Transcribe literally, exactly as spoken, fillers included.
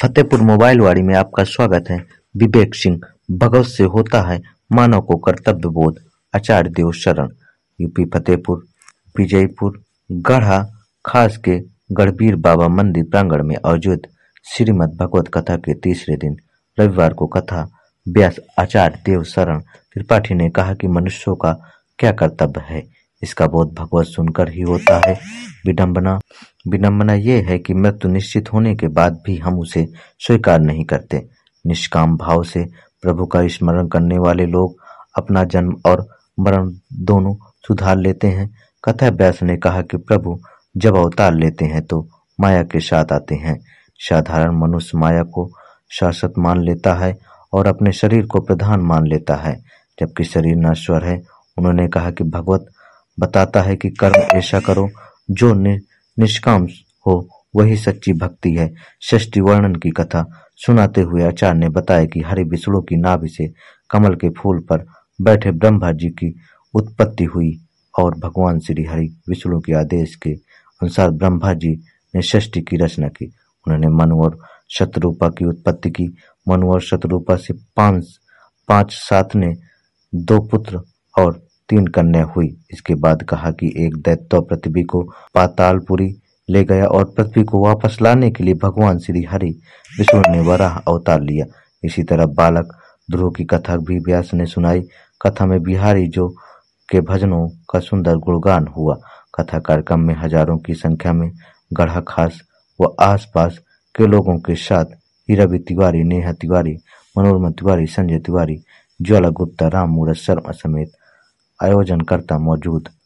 फतेहपुर मोबाइलवाड़ी में आपका स्वागत है। विवेक सिंह, भगवत से होता है मानव को कर्तव्य बोध। आचार्य देव शरण। यूपी फतेहपुर विजयपुर गढ़ा खास के गढ़बीर बाबा मंदिर प्रांगण में आयोजित श्रीमद् भगवत कथा के तीसरे दिन रविवार को कथा व्यास आचार्य देव शरण त्रिपाठी ने कहा कि मनुष्यों का क्या कर्तव्य है, इसका बोध भगवत सुनकर ही होता है। विडंबना विडंबना ये है कि मृत्यु निश्चित होने के बाद भी हम उसे स्वीकार नहीं करते। निष्काम भाव से प्रभु का स्मरण करने वाले लोग अपना जन्म और मरण दोनों सुधार लेते हैं। कथा व्यास ने कहा कि प्रभु जब अवतार लेते हैं तो माया के साथ आते हैं। साधारण मनुष्य माया को शाश्वत मान लेता है और अपने शरीर को प्रधान मान लेता है, जबकि शरीर नश्वर है। उन्होंने कहा कि भगवत बताता है कि कर्म ऐसा करो जो नि, निष्काम हो, वही सच्ची भक्ति है। षष्ठी वर्णन की कथा सुनाते हुए आचार्य ने बताया कि हरि विष्णु की नाभि से कमल के फूल पर बैठे ब्रह्मा जी की उत्पत्ति हुई और भगवान श्री हरि विष्णु के आदेश के अनुसार ब्रह्मा जी ने षष्ठी की रचना की। उन्होंने मनु और शतरूपा की उत्पत्ति की। मनु और शतरूपा से पांच पांच सात ने दो पुत्र और तीन कन्या हुई। इसके बाद कहा कि एक दैत्य पृथ्वी को पातालपुरी ले गया और पृथ्वी को वापस लाने के लिए भगवान श्री हरि विष्णु ने वराह अवतार लिया। इसी तरह बालक ध्रुव की कथा भी व्यास ने सुनाई। कथा में बिहारी जो के भजनों का सुंदर गुणगान हुआ। कथा कार्यक्रम में हजारों की संख्या में गढ़ा खास व आसपास के लोगों के साथ हीराबी तिवारी, नेहा तिवारी, मनोरमा तिवारी, संजय तिवारी, ज्वाला गुप्ता, राम मूरत शर्मा समेत आयोजनकर्ता मौजूद